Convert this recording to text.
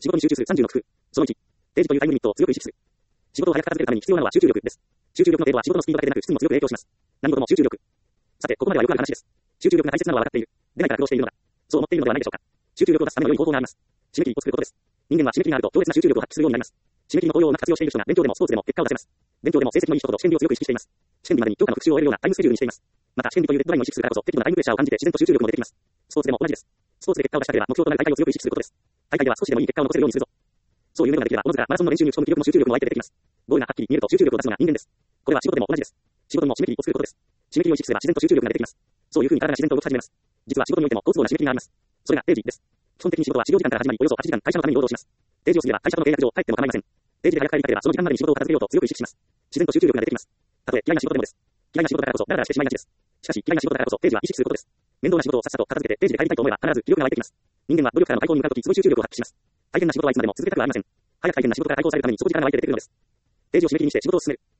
仕事に集中する30の工夫。その1、定時というタイムリミットを強く意識する。仕事を早く片付けるために必要なのは集中力です。集中力の程度は仕事のスピードだけでなく質にも強く影響します。何事も集中力。さて、ここまではよくある話です。集中力が大切なのは分かっている。でないから苦労しているのだ。そう思っているのではないでしょうか。集中力を出すための良い方法があります。締め切りを作ることです。人間は締め切りがあると強烈な集中力を発揮するようになります。締め切りの効用を活用している人が勉強でもスポーツでも結果を出せます。勉強でも成績のいい人ほど試験日を強く意識しています。試験日までに教科の復習を終えるようなタイムスケジュールにしています。また試験日というデッドラインを意識するからこそ適度なタイムプレッシャーを感じて自然と集中力も出てきます。スポーツでも同じです。スポーツで結果を出したければ目標となる大会を強く意識することです。大会では少しでもいい結果を残せるようにするぞ。そういう夢ができれば、おのずからマラソンの練習に打ち込む気力も集中力も湧いて出てきます。ゴールがはっきり見えると集中力を出すのが人間です。これは仕事でも同じです。仕事にも締め切りを作ることです。締め切りを意識すれば自然と集中力が出てきます。そういうふうに体が自然と動き始めます。実は仕事においても好都合な締め切りがあります。それが定時です。基本的に仕事は始業時間から始まり、およそ8時間会社のために労働します。定時を過ぎれば会社との契約上帰っても構いません。定時で早く帰りたければその時間までに仕事を片付けようと強く意識します。自然と集中力が出てきます。たとえ嫌いな仕事でもです。嫌いな仕事だからこそダラダラしてしまいがちです。しかし嫌いな仕事だからこそ定時は意識することです。面倒な仕事をさっさと片付けて定時で帰りたいと思えば必ず気力が湧いてきます。人間は努力からの対抗に向かうときすごい集中力を発揮します。大変な仕事はいつまでも続けたくはありません。早く大変な仕事から解放されるためにそこ時間が湧いて出てくるのです。定時を締め切りにして仕事を進める。